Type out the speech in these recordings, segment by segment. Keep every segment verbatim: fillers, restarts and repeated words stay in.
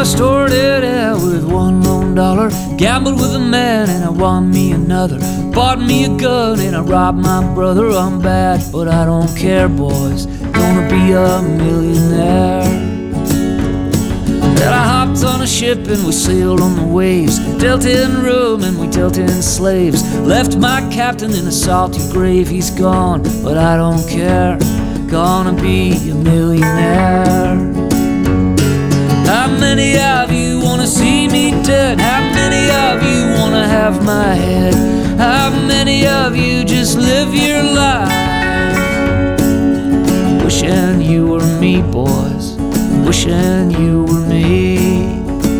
I started out with one lone dollar, gambled with a man and I won me another, bought me a gun and I robbed my brother. I'm bad, but I don't care, boys, gonna be a millionaire. Then I hopped on a ship and we sailed on the waves, dealt in rum and we dealt in slaves, left my captain in a salty grave. He's gone, but I don't care, gonna be a millionaire. How many of you wanna see me dead? How many of you wanna have my head? How many of you just live your life wishing you were me, boys, wishing you were me?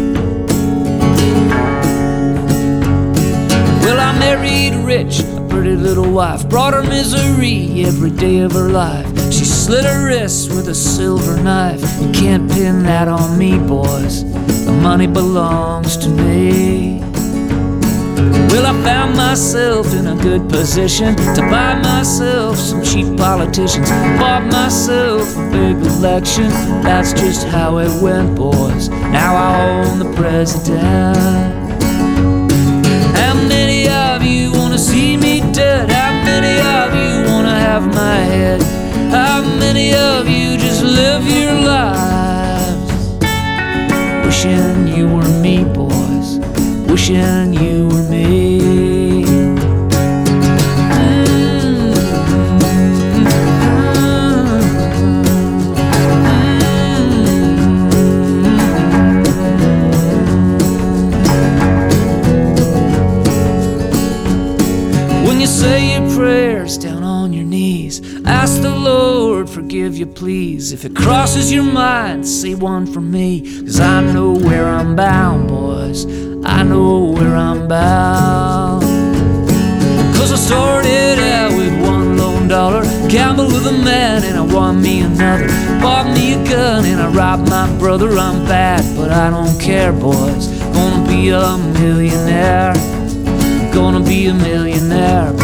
Well, I married rich, a pretty little wife, brought her misery every day of her life. She slit her wrists with a silver knife. You can't pin that on me, boys, the money belongs to me. Well, I found myself in a good position to buy myself some cheap politicians, bought myself a big election. That's just how it went, boys, now I own the president. How many of you wanna see me dead? How many of you wanna have my head? How many of you just live your lives wishing you were me, boys, wishing you were me? Mm-hmm. When you say your prayers down on your knees, ask the Lord, forgive you please. If it crosses your mind, say one for me, 'cause I know where I'm bound, boys, I know where I'm bound. 'Cause I started out with one lone dollar, gambled with a man and I won me another, bought me a gun and I robbed my brother. I'm bad, but I don't care, boys, gonna be a millionaire, gonna be a millionaire.